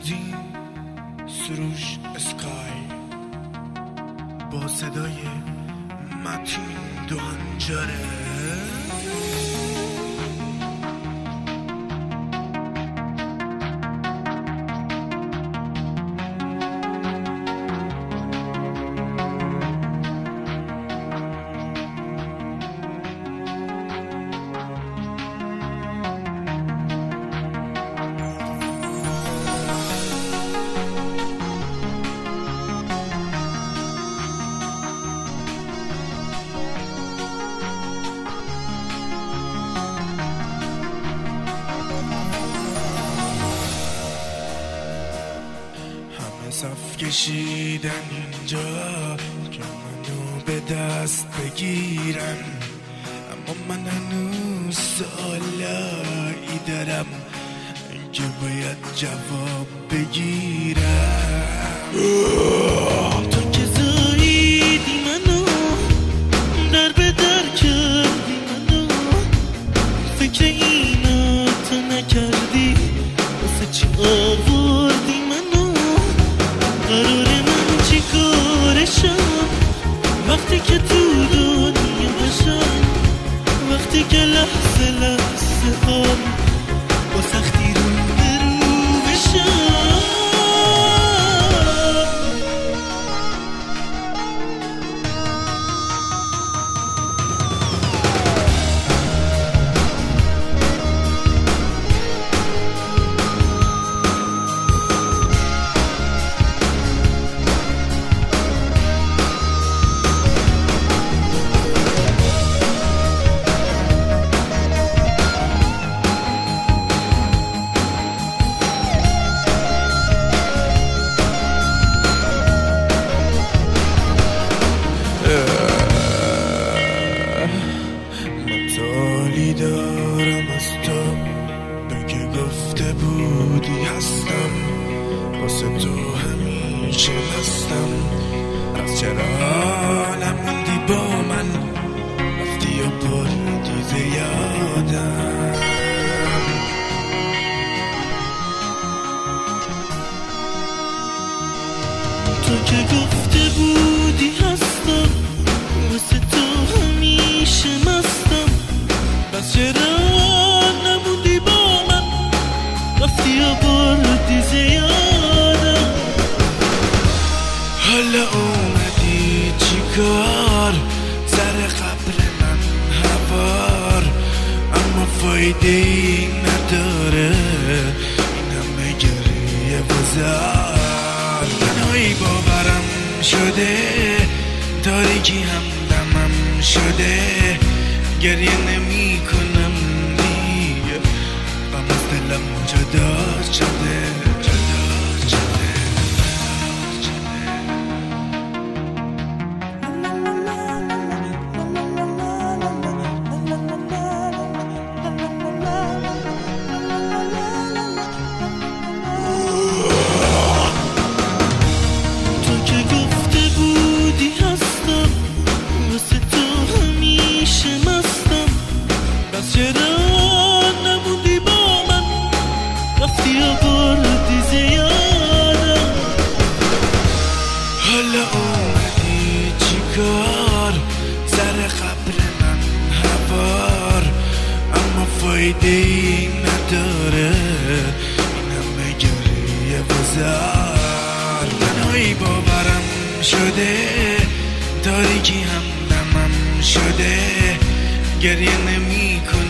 بودیم سروش اسکای با صدای متین دو هنجره. صف کشیدن اینجا که منو به دست بگیرن، اما من هنوز سوالایی دارم که باید جواب بگیرم. تو که زاییدی منو در به در کردی منو، فکر اینا تو نکردی واسه چی آوردی منو؟ قرار من چی کارشم وقتی که تو دنیا باشم، وقتی که لحظه لحظه هم با سختی رو بشم. دارم از تو بگه گفته بودی هستم، واسه تو همیشه هستم. از چرا نموندی با من، رفتی و بردی زیادم. تو که گفته بودی هستم، واسه تو همیشه مستم. بس چرا نموندی با من، رفتی و بردی زیادم. حالا اومدی چی کار، سر قبر من هوار، اما فایده ای نداره این همه گریه بزار. تنهایی باورم شده، تاریکی هم دمم شده، گریه نمی کنم دیگه، غم از دلم جدا شده. تو که گفته بودی هستم، واسه تو همیشه مستم. بس چرا نموندی با من، رفتی و بردی زیادم. حالا اومدی چی کار، سر قبر من هوار، اما فایده ای نداره این همه گریه بزار. تنهایی باورم شده، تاریکی هم دمم شده، گریه نمی کنم